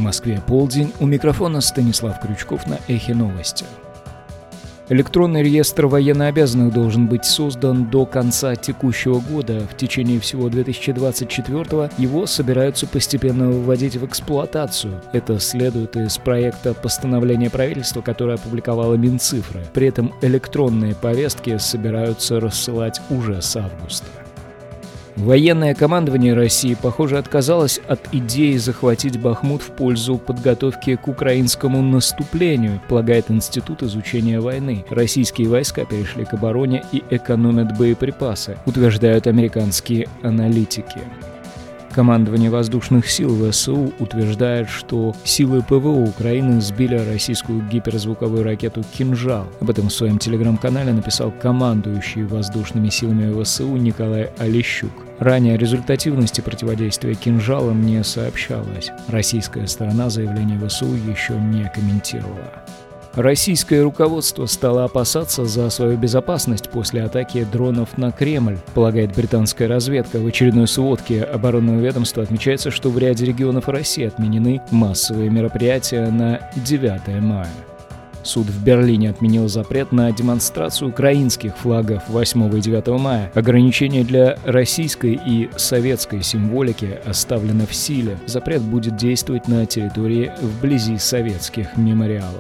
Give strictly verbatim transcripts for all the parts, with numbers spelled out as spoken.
Москве полдень. У микрофона Станислав Крючков на Эхе Новости. Электронный реестр военнообязанных должен быть создан до конца текущего года. В течение всего две тысячи двадцать четвёртого его собираются постепенно вводить в эксплуатацию. Это следует из проекта постановления правительства, которое опубликовало Минцифры. При этом электронные повестки собираются рассылать уже с августа. Военное командование России, похоже, отказалось от идеи захватить Бахмут в пользу подготовки к украинскому наступлению, полагает Институт изучения войны. Российские войска перешли к обороне и экономят боеприпасы, утверждают американские аналитики. Командование воздушных сил ВСУ утверждает, что силы ПВО Украины сбили российскую гиперзвуковую ракету «Кинжал». Об этом в своем телеграм-канале написал командующий воздушными силами ВСУ Николай Олещук. Ранее о результативности противодействия «Кинжалам» не сообщалось. Российская сторона заявление ВСУ еще не комментировала. Российское руководство стало опасаться за свою безопасность после атаки дронов на Кремль, полагает британская разведка. В очередной сводке оборонного ведомства отмечается, что в ряде регионов России отменены массовые мероприятия на девятое мая. Суд в Берлине отменил запрет на демонстрацию украинских флагов восьмого и девятого мая. Ограничения для российской и советской символики оставлены в силе. Запрет будет действовать на территории вблизи советских мемориалов.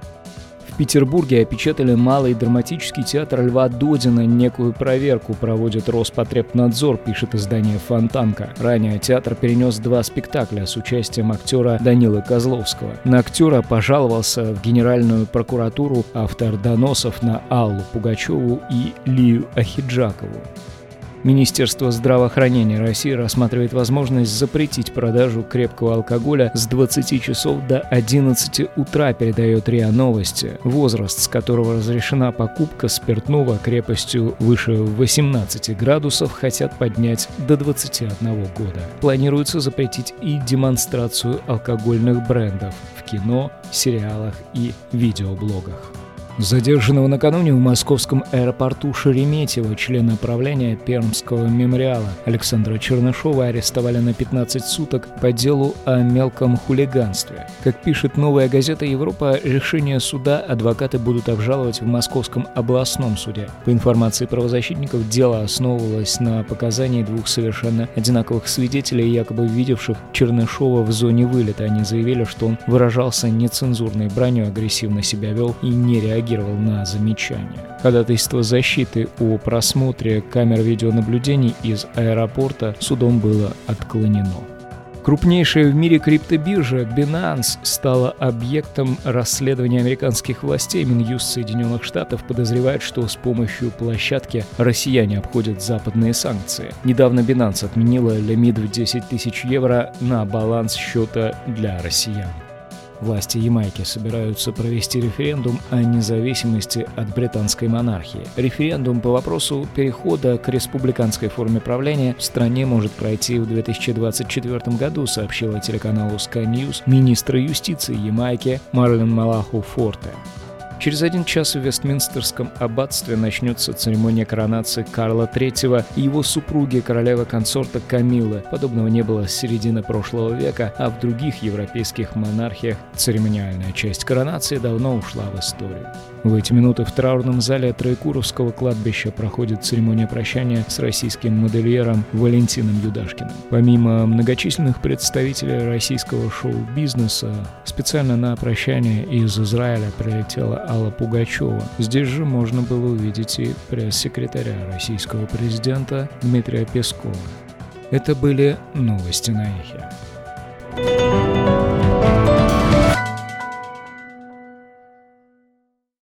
В Петербурге опечатали Малый драматический театр Льва Додина. Некую проверку проводит Роспотребнадзор, пишет издание «Фонтанка». Ранее театр перенес два спектакля с участием актера Данилы Козловского. На актера пожаловался в Генеральную прокуратуру автор доносов на Аллу Пугачеву и Лию Ахеджакову. Министерство здравоохранения России рассматривает возможность запретить продажу крепкого алкоголя с двадцати часов до одиннадцати утра, передает РИА Новости. Возраст, с которого разрешена покупка спиртного крепостью выше восемнадцати градусов, хотят поднять до двадцати одного года. Планируется запретить и демонстрацию алкогольных брендов в кино, сериалах и видеоблогах. Задержанного накануне в московском аэропорту Шереметьево члена правления Пермского мемориала Александра Чернышова арестовали на пятнадцать суток по делу о мелком хулиганстве. Как пишет «Новая газета Европа», решение суда адвокаты будут обжаловать в Московском областном суде. По информации правозащитников, дело основывалось на показании двух совершенно одинаковых свидетелей, якобы видевших Чернышова в зоне вылета. Они заявили, что он выражался нецензурной бранью, агрессивно себя вел и не реагировал на замечания. Ходатайство защиты о просмотре камер видеонаблюдений из аэропорта судом было отклонено. Крупнейшая в мире криптобиржа Binance стала объектом расследования американских властей. Минюст Соединенных Штатов подозревает, что с помощью площадки россияне обходят западные санкции. Недавно Binance отменила лимит в десять тысяч евро на баланс счета для россиян. Власти Ямайки собираются провести референдум о независимости от британской монархии. Референдум по вопросу перехода к республиканской форме правления в стране может пройти в две тысячи двадцать четвёртом году, сообщила телеканалу Sky News министр юстиции Ямайки Марлин Малаху Форте. Через один час в Вестминстерском аббатстве начнется церемония коронации Карла третьего и его супруги, королевы-консорта Камиллы. Подобного не было с середины прошлого века, а в других европейских монархиях церемониальная часть коронации давно ушла в историю. В эти минуты в траурном зале Троекуровского кладбища проходит церемония прощания с российским модельером Валентином Юдашкиным. Помимо многочисленных представителей российского шоу-бизнеса, специально на прощание из Израиля прилетела Алла Пугачева. Здесь же можно было увидеть и пресс-секретаря российского президента Дмитрия Пескова. Это были новости на Эхе.